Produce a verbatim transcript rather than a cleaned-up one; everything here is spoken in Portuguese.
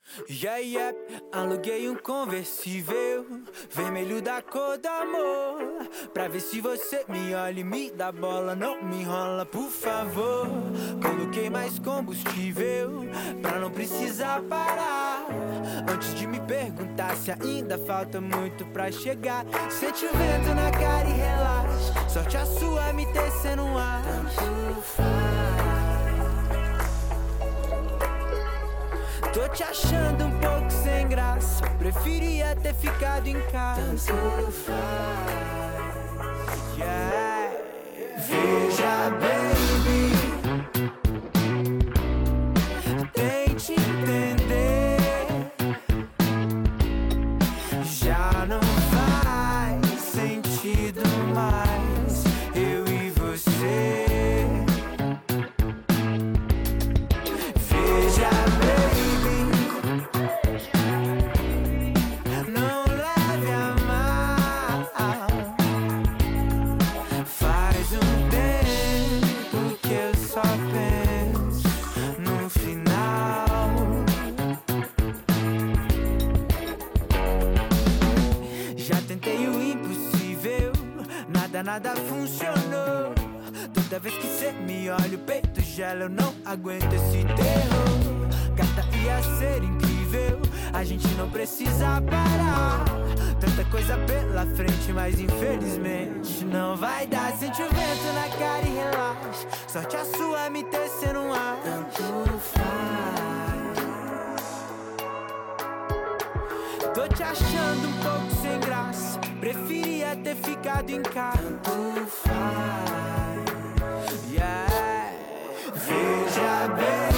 Yeah, yeah, aluguei um conversível vermelho da cor do amor, pra ver se você me olha e me dá bola. Não me enrola, por favor. Coloquei mais combustível pra não precisar parar, antes de me perguntar se ainda falta muito pra chegar. Sente o vento na cara e relaxa, sorte a sua me tecendo um ar. Tanto faz. Tô te achando um pouco sem graça, preferia ter ficado em casa. Tanto faz, yeah. Veja, baby, tente entender, já não faz sentido mais eu e você. Veja, nada funcionou. Toda vez que cê me olha o peito gela, eu não aguento esse terror. Gata, ia ser incrível, a gente não precisa parar. Tanta coisa pela frente, mas infelizmente não vai dar. Sente o vento na cara e relaxa, sorte a sua me tecendo um ar. Tanto faz. Tô te achando um pouco sem graça, preferia ter ficado em casa. Tanto faz, yeah. Veja bem,